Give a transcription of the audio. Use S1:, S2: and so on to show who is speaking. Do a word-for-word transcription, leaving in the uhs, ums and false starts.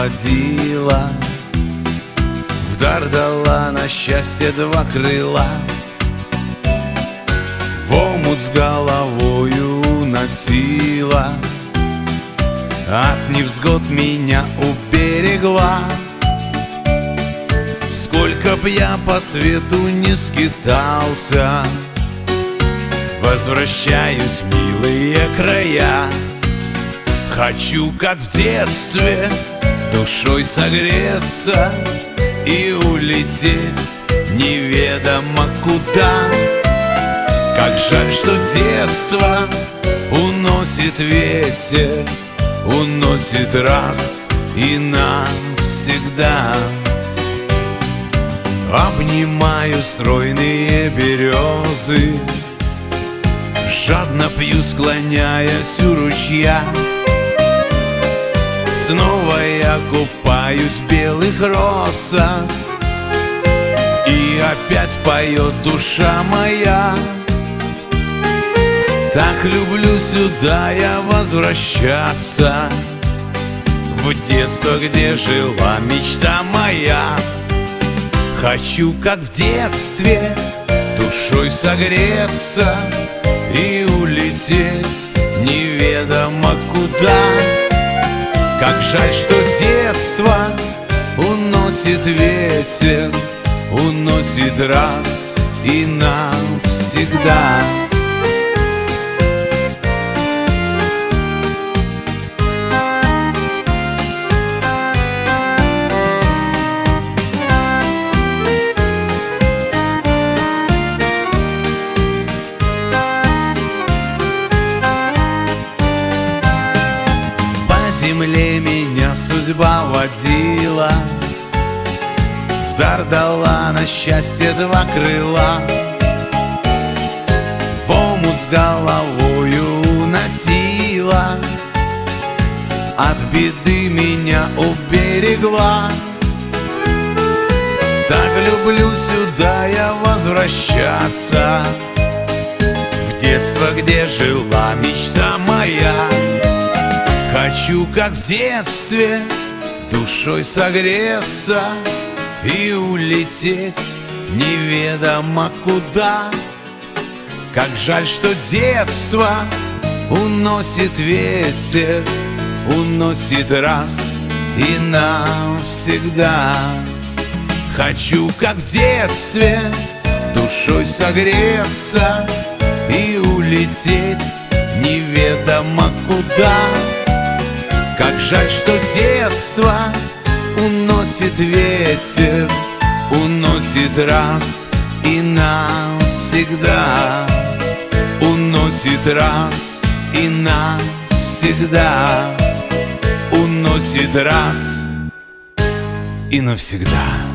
S1: водила, в дар дала на счастье два крыла, в омут с головою носила, от невзгод меня уберегла. Сколько б я по свету не скитался, возвращаюсь в милые края. Хочу, как в детстве, душой согреться и улететь неведомо куда. Как жаль, что детство уносит ветер, уносит раз и навсегда. Обнимаю стройные березы, жадно пью, склоняясь у ручья. Снова я купаюсь в белых росах, и опять поет душа моя. Так люблю сюда я возвращаться, в детство, где жила мечта моя. Хочу, как в детстве, душой согреться и улететь неведомо куда. Как жаль, что детство уносит ветер, уносит раз и навсегда. По земле меня судьба водила, в дар дала на счастье два крыла, в омут с головою носила, от беды меня уберегла. Так люблю сюда я возвращаться, в детство, где жила мечта моя. Хочу, как в детстве, душой согреться и улететь неведомо куда. Как жаль, что детство уносит ветер, уносит раз и навсегда. Хочу, как в детстве, душой согреться и улететь неведомо куда. Как жаль, что детство уносит ветер, уносит раз и навсегда, уносит раз и навсегда, уносит раз и навсегда.